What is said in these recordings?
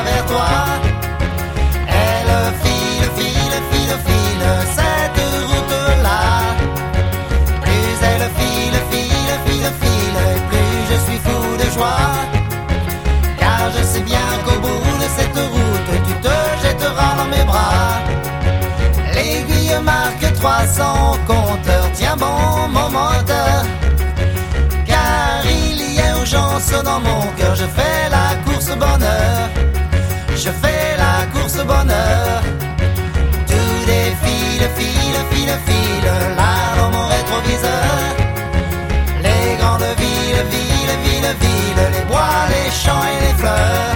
vers toi. Elle file, file, file, file cette route-là. Plus elle file, file, file, file, et plus je suis fou de joie. Car je sais bien qu'au bout de cette route, tu te jetteras dans mes bras. L'aiguille marque 300 compteur, tiens bon mon moteur. Car il y a urgence dans mon cœur, je fais la course bonheur. Je fais la course bonheur. Tout défile, file, file, file, là dans mon rétroviseur. Les grandes villes, villes, villes, villes, les bois, les champs et les fleurs.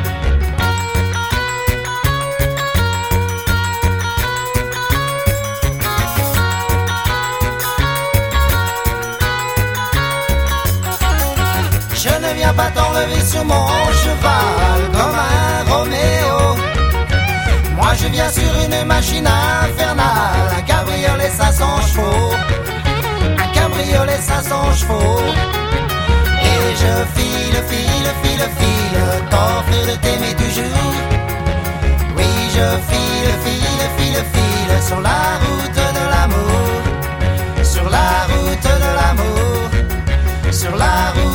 Je ne viens pas t'enlever sur mon cheval comme un Roméo. Moi je viens sur une machine infernale, un cabriolet 500 chevaux. Un cabriolet 500 chevaux. Et je file, file, file, file, t'offrir de t'aimer toujours. Oui je file, file, file, file, sur la route de l'amour. Sur la route de l'amour. Sur la route